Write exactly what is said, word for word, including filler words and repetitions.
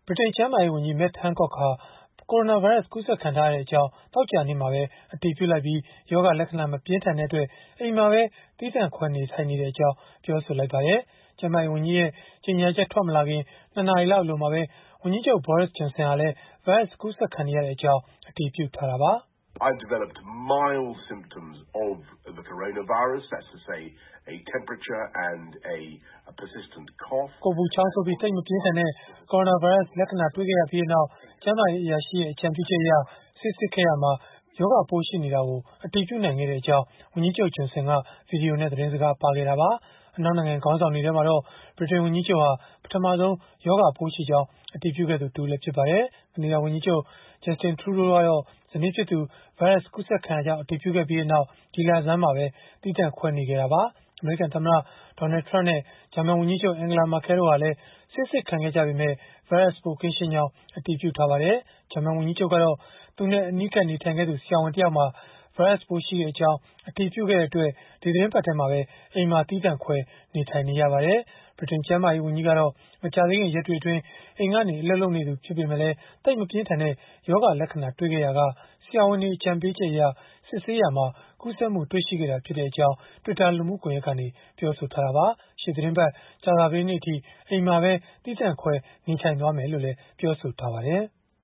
ဗြိတိန်ကျန်းမာရေးဝန်ကြီး Matt Hancock ဟာ ကိုရိုနာဗိုင်းရပ်စ် ကူးစက်ခံထားရကြောင်း သောကြာနေ့မှာပဲ အတည်ပြုလိုက်ပြီး၊ ရောဂါလက္ခဏာ မပြင်းထန်တဲ့အတွက် အိမ်မှာပဲ သီးသန့်ခွဲနေထိုင်နေကြောင်း ပြောဆိုလိုက်ပါတယ်။ ကျန်းမာရေးဝန်ကြီးရဲ့ ကြေညာချက် ထွက်မလာခင် ၂ နာရီလောက် အလိုမှာပဲ ဝန်ကြီးချုပ် Boris Johnson ဟာလည်း ဗိုင်းရပ်စ်ကူးစက်ခံနေရကြောင်း အတည်ပြုထားတာပါ။ "I've developed mild symptoms of the coronavirus. That's to say, a temperature and a persistent cough." ကိုယ်ပူချောင်းဆိုးပြီး သိပ်မပြင်းထန်တဲ့ ကိုရိုနာဗိုင်းရပ်စ် လက္ခဏာတွေ့ခဲ့ရပြီးနောက် ကျန်းမာရေးအရာရှိရဲ့ အကြံပြုချက်အရ ဆေးစစ်ခဲ့ရာမှာ ရောဂါပိုးရှိနေတာကို အတည်ပြုနိုင်ခဲ့ကြောင်း ဝန်ကြီးချုပ် Johnson က ဗွီဒီယိုနဲ့ သတင်းစကား ပါခဲ့တာပါ။ အနောက်နိုင်ငံ ခေါင်းဆောင်တွေထဲမှာတော့ ဗြိတိန်ဝန်ကြီးချုပ်ဟာ ပထမဆုံး ရောဂါပိုးရှိကြောင်း အတည်ပြုခဲ့သူ တဦးလည်း ဖြစ်ပါတယ်။ ကနေဒါဝန်ကြီးချုပ် Justin Trudeau ကတော့ ဇနီးဖြစ်သူ ဗိုင်းရပ်စ်ကူးစက်ခံရကြောင်း အတည်ပြုခဲ့ပြီးနောက် ဒီလဆန်းမှာပဲ သီးသန့်ခွဲနေခဲ့တာပါ။ အမေရိကန်သမ္မတ Donald Trump နဲ့ ဂျာမန်ဝန်ကြီးချုပ် Angela Merkel တို့ဟာလည်း ဆေးစစ်ခံခဲ့ကြပေမဲ့ ဗိုင်းရပ်စ်ပိုး ကင်းရှင်းကြောင်း အတည်ပြုထားပါတယ်။ ဂျာမန်ဝန်ကြီးချုပ်ကတော့ သူနဲ့ အနီးကပ်နေထိုင်ခဲ့သူ ဆရာဝန်တယောက်မှာ ဗိုင်းရပ်စ်ပိုးရှိကြောင်း အတည်ပြုခဲ့တဲ့အတွက် ဒီသီတင်းပတ်ထဲမှာပဲ အိမ်မှာသီးသန့်ခွဲ နေထိုင်နေရပါတယ်။ ဗြိတိန်ကျန်းမာရေးဝန်ကြီးကတော့ မကြာသေးခင် ရက်တွေအတွင်း အိမ်ကနေ အလုပ်လုပ်နေသူ ဖြစ်ပေမဲ့လည်း သိပ်မပြင်းထန်တဲ့ ရောဂါလက္ခဏာ တွေ့ခဲ့ရာက ဆရာဝန်တွေ အကြံပေးချက်အရ စစ်ဆေးရာမှာ ကူးစက်မှု တွေ့ရှိခဲ့တာဖြစ်ကြောင်း Twitter လူမှုကွန်ရက်ကနေ ပြောဆိုထားတာပါ။ ရှေ့သီတင်းပတ် ကြာသပတေးနေ့အထိ အိမ်မှာပဲ သီးသန့်ခွဲ နေထိုင်သွားမယ်လို့လည်း ပြောဆိုထားပါတယ်